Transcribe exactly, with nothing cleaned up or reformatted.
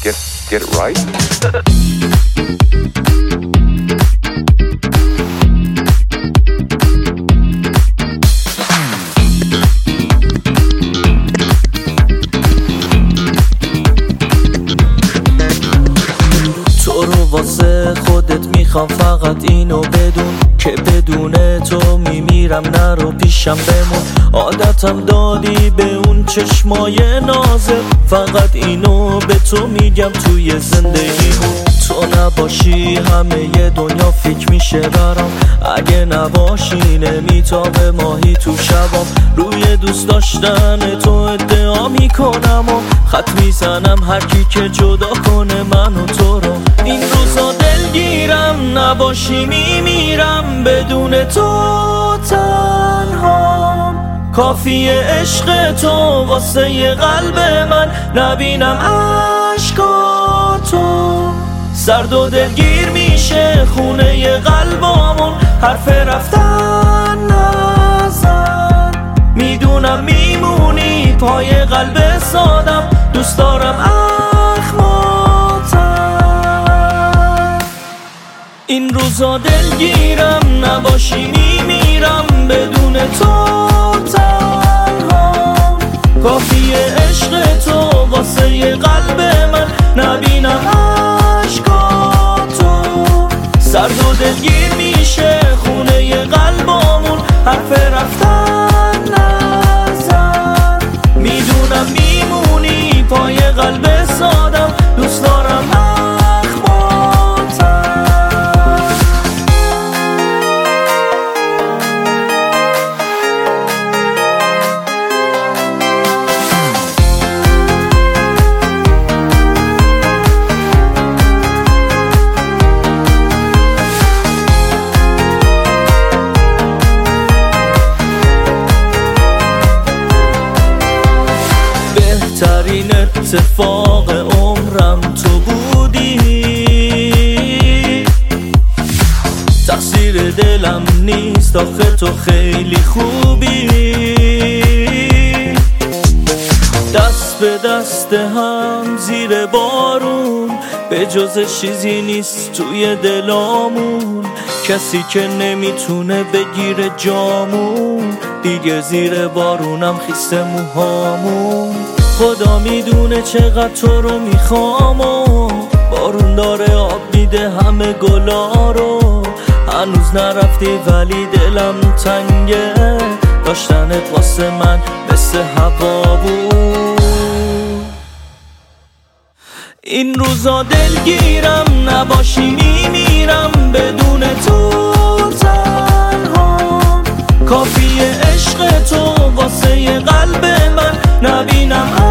get, get it right. تو رو واسه خودت میخوام فقط اینو بدون که بدون تو میمیرم، نرو پیشم بمون. عادتم دادی به اون چشمای نازت، فقط اینو به تو میگم توی زندگیمون. تو نباشی همه ی دنیا فکر میشه برام، اگه نباشی نمیتابه ماهی تو شبام. روی دوست داشتن تو ادعا میکنم و خط میزنم هر کی که جدا کنه من و تو رو. این روزا دلگیرم، نباشی میمیرم، بدون تو تنهام. کافیه عشق تو واسه ی قلب من، نبینم عشقاتو. سرد و دلگیر میشه خونه ی قلبامون، حرف رفتن نزن. میدونم میمونی پای قلب سادم، دوست دارم اخماتم. این روزا دلگیرم، نباشی میمیرم، بدون تو تنهام. کافیه عشق تو واسه ی قلب من، نبینم عشقاتو. سرد و دلگیر میشه خونه ی قلبامون، حرف رفتن نزن. میدونم میمونی پای قلب سادم، دوست دارم اخماتم. بهترین اتفاق عمرم تو بودی، تقصیر دلم نیست آخه تو خیلی خوبی. دست به دست هم زیر بارون، به جز چیزی نیست توی دلامون. کسی که نمیتونه بگیره جامون، دیگه زیر بارونم خیسته موهامون. خدا میدونه چقدر تو رو میخوام و بارون داره آب میده همه گلا رو. هنوز نرفتی ولی دلم تنگه، داشتنت واسه من مثل هوا بود. این روزا دلگیرم، نباشی میمیرم، بدون تو تنهام. کافیه عشق تو واسه ی قلب من، نبینم